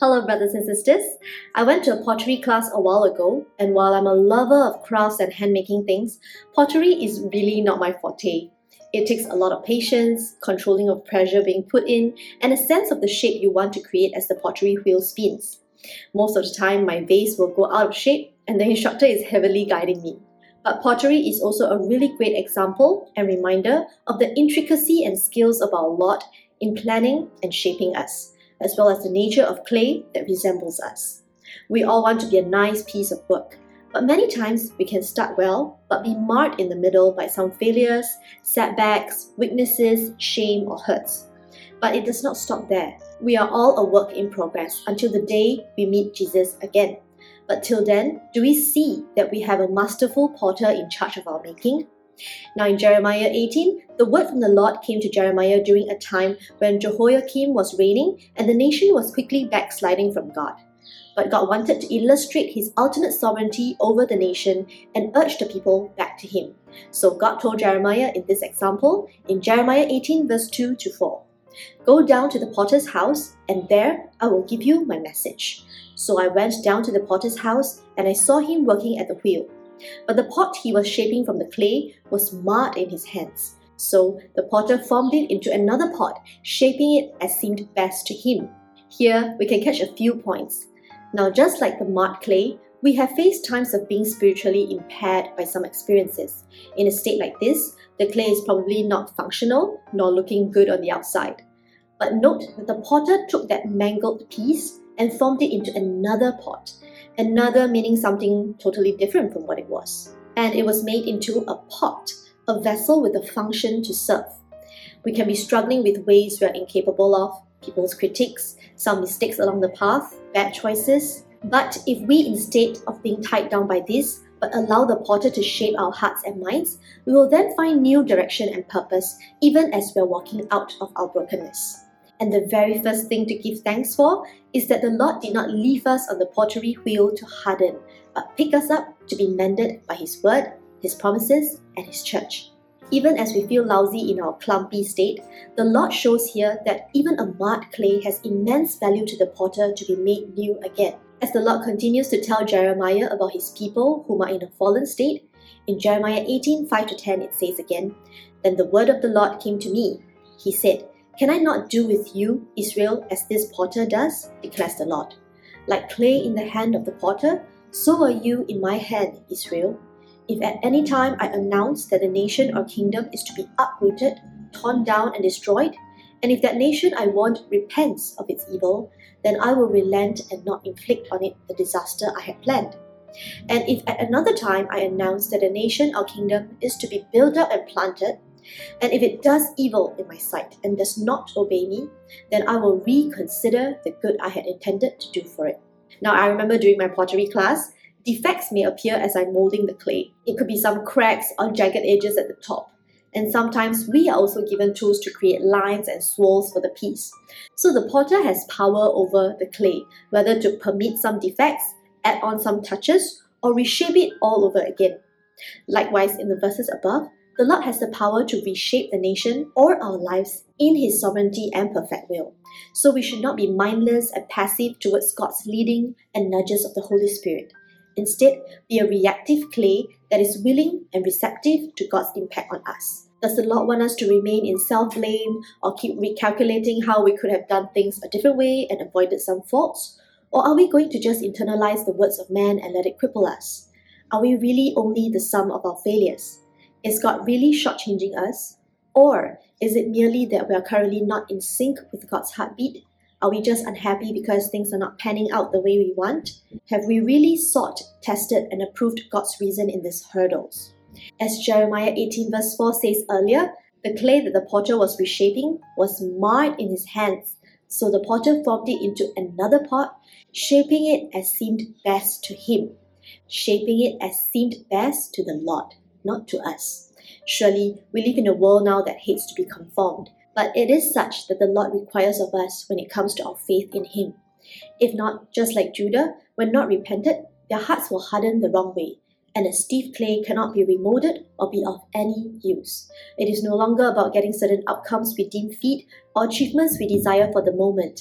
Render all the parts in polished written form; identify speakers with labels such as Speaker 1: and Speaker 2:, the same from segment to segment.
Speaker 1: Hello brothers and sisters. I went to a pottery class a while ago, and while I'm a lover of crafts and handmaking things, pottery is really not my forte. It takes a lot of patience, controlling of pressure being put in, and a sense of the shape you want to create as the pottery wheel spins. Most of the time, my vase will go out of shape, and the instructor is heavily guiding me. But pottery is also a really great example and reminder of the intricacy and skills of our Lord in planning and shaping us, as well as the nature of clay that resembles us. We all want to be a nice piece of work, but many times we can start well, but be marred in the middle by some failures, setbacks, weaknesses, shame, or hurts. But it does not stop there. We are all a work in progress until the day we meet Jesus again. But till then, do we see that we have a masterful potter in charge of our making? Now in Jeremiah 18, the word from the Lord came to Jeremiah during a time when Jehoiakim was reigning and the nation was quickly backsliding from God. But God wanted to illustrate His ultimate sovereignty over the nation and urge the people back to Him. So God told Jeremiah in this example, in Jeremiah 18 verse 2 to 4, "Go down to the potter's house, and there I will give you my message." So I went down to the potter's house, and I saw him working at the wheel. But the pot he was shaping from the clay was marred in his hands. So the potter formed it into another pot, shaping it as seemed best to him. Here we can catch a few points. Now, just like the marred clay, we have faced times of being spiritually impaired by some experiences. In a state like this, the clay is probably not functional nor looking good on the outside. But note that the potter took that mangled piece and formed it into another pot. Another meaning something totally different from what it was. And it was made into a pot, a vessel with a function to serve. We can be struggling with ways we are incapable of, people's critiques, some mistakes along the path, bad choices. But if we, instead of being tied down by this, but allow the potter to shape our hearts and minds, we will then find new direction and purpose, even as we are walking out of our brokenness. And the very first thing to give thanks for is that the Lord did not leave us on the pottery wheel to harden, but pick us up to be mended by His word, His promises, and His church. Even as we feel lousy in our clumpy state, the Lord shows here that even a marred clay has immense value to the potter to be made new again. As the Lord continues to tell Jeremiah about His people whom are in a fallen state, in Jeremiah 18, 5-10 it says again, "Then the word of the Lord came to me. He said, 'Can I not do with you, Israel, as this potter does?' declares the Lord. 'Like clay in the hand of the potter, so are you in my hand, Israel. If at any time I announce that a nation or kingdom is to be uprooted, torn down and destroyed, and if that nation I warned repents of its evil, then I will relent and not inflict on it the disaster I had planned. And if at another time I announce that a nation or kingdom is to be built up and planted, and if it does evil in my sight and does not obey me, then I will reconsider the good I had intended to do for it.'" Now, I remember during my pottery class, defects may appear as I'm molding the clay. It could be some cracks or jagged edges at the top. And sometimes we are also given tools to create lines and swirls for the piece. So the potter has power over the clay, whether to permit some defects, add on some touches, or reshape it all over again. Likewise, in the verses above, the Lord has the power to reshape the nation or our lives in His sovereignty and perfect will. So we should not be mindless and passive towards God's leading and nudges of the Holy Spirit. Instead, be a reactive clay that is willing and receptive to God's impact on us. Does the Lord want us to remain in self-blame or keep recalculating how we could have done things a different way and avoided some faults? Or are we going to just internalize the words of man and let it cripple us? Are we really only the sum of our failures? Is God really shortchanging us? Or is it merely that we are currently not in sync with God's heartbeat? Are we just unhappy because things are not panning out the way we want? Have we really sought, tested, and approved God's reason in these hurdles? As Jeremiah 18 verse 4 says earlier, the clay that the potter was reshaping was marred in his hands, so the potter formed it into another pot, shaping it as seemed best to him. Shaping it as seemed best to the Lord, not to us. Surely, we live in a world now that hates to be conformed, but it is such that the Lord requires of us when it comes to our faith in Him. If not, just like Judah, when not repented, their hearts will harden the wrong way, and a stiff clay cannot be remolded or be of any use. It is no longer about getting certain outcomes we deem fit or achievements we desire for the moment,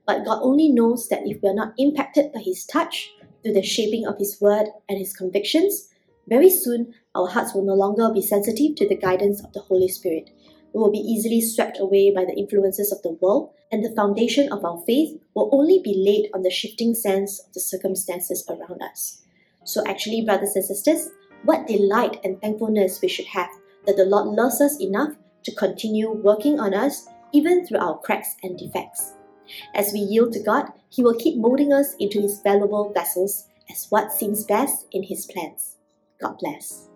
Speaker 1: But God only knows that if we are not impacted by His touch, through the shaping of His word and His convictions, very soon our hearts will no longer be sensitive to the guidance of the Holy Spirit. We will be easily swept away by the influences of the world, and the foundation of our faith will only be laid on the shifting sands of the circumstances around us. So actually, brothers and sisters, what delight and thankfulness we should have that the Lord loves us enough to continue working on us even through our cracks and defects. As we yield to God, He will keep molding us into His valuable vessels as what seems best in His plans. God bless.